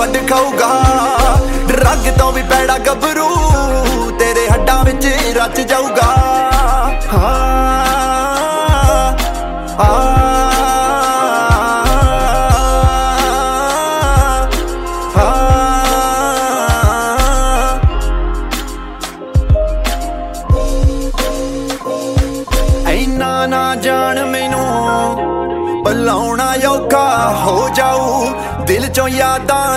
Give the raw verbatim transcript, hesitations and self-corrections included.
ਵੱਡ ਖਾਊਗਾ। ਡਰੱਗ ਤੋਂ ਵੀ ਪੈੜਾ ਗੱਭਰੂ ਤੇਰੇ ਹੱਡਾਂ ਵਿੱਚ ਰਚ ਜਾਊਗਾ। ਹਾਂ ਹਾਂ ਇੰਨਾ ਨਾ ਜਾਣ ਮੈਨੂੰ, ਬੁਲਾਉਣਾ ਔਖਾ ਹੋ ਜਾਊ। ਦਿਲ ਚੋਂ ਯਾਦਾਂ